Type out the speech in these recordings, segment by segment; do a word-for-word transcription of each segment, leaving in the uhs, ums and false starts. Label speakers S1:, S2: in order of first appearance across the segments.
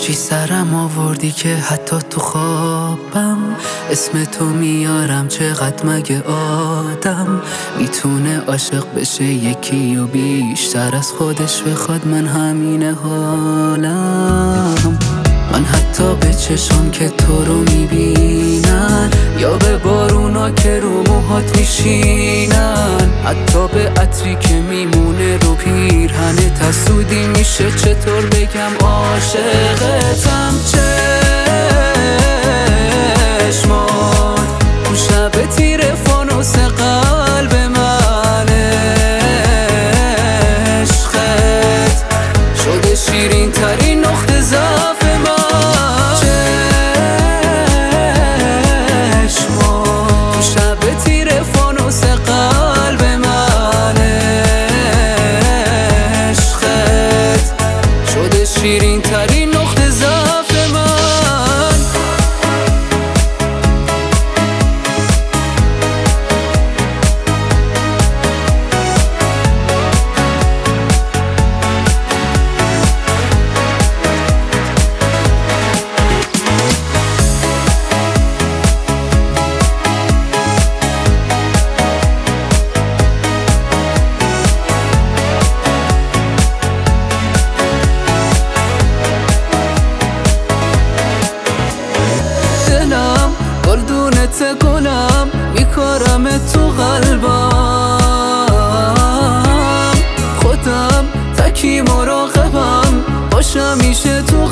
S1: چی سرم آوردی که حتی تو خوابم اسم تو میارم؟ چقدر مگه آدم میتونه عاشق بشه یکی و بیشتر از خودش بخواد؟ من همینه حالم. من حتی به چشم که تو رو میبینن یا به بارونا که رو موهات میشینن، حتی به عطری که میمونه رو پیرهنه تسودی میشه چطور بگم عاشقتم. چشمات تو شب تیر فانوس قلب من عشقت شده شیرین ترین نقطه ضعف شیرین ترین نقطه ضعف من. گلدونت گلم میکارم تو قلبم، خودم تکی مراقبم باشم میشه تو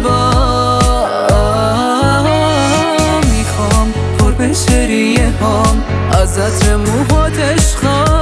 S1: قلبم. میخوام پر بشه ریه هام از عطر موهات عشقم،